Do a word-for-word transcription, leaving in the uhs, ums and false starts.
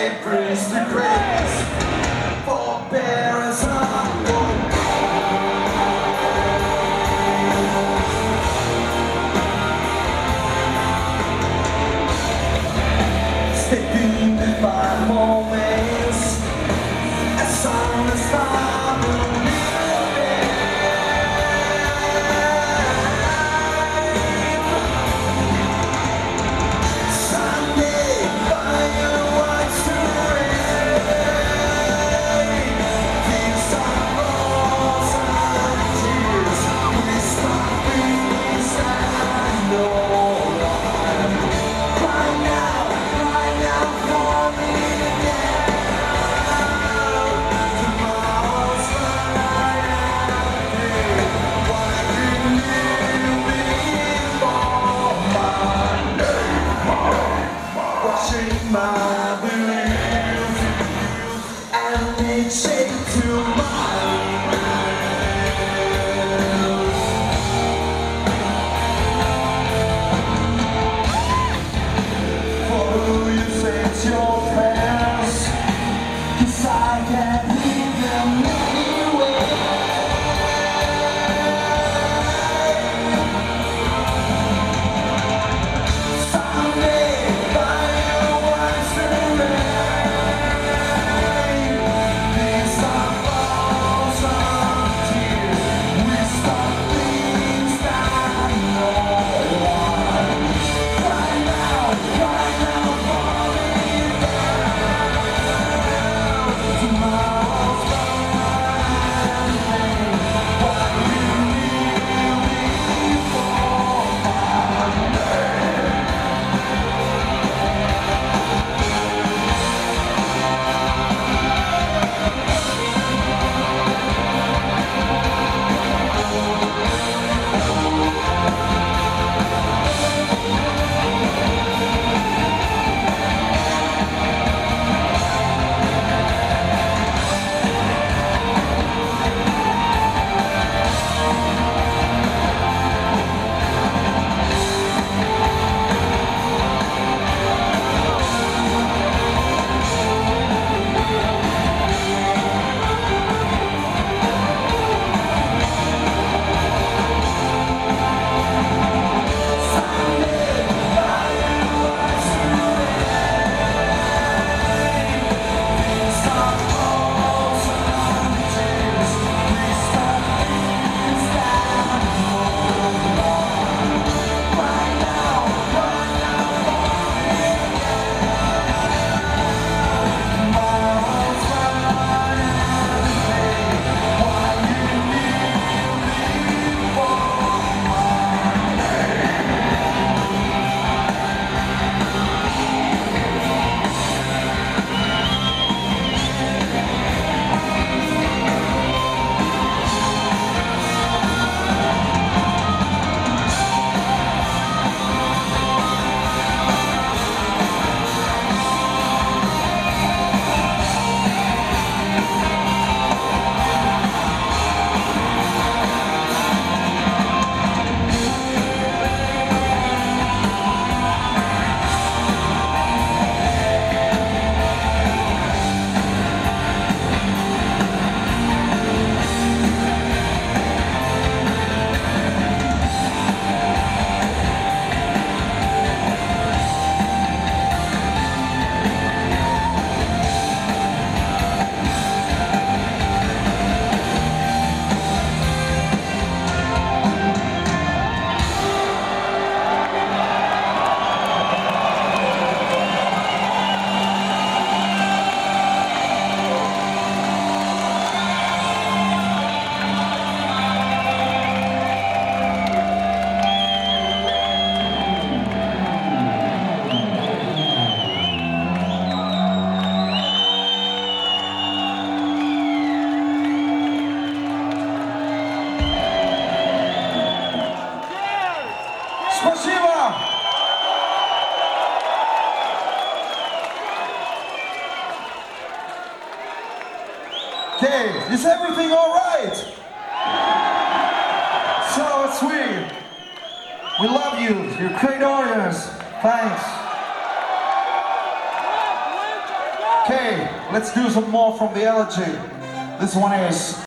It brings the grace for bearers of hope. Stepping by moments, a song is found. My belief and they take to mine. For who you say your prayers, 'cause I can't hear them anywhere. Okay, is everything all right? So sweet. We love you. You're a great audience. Thanks. Okay, let's do some more from the elegy. This one is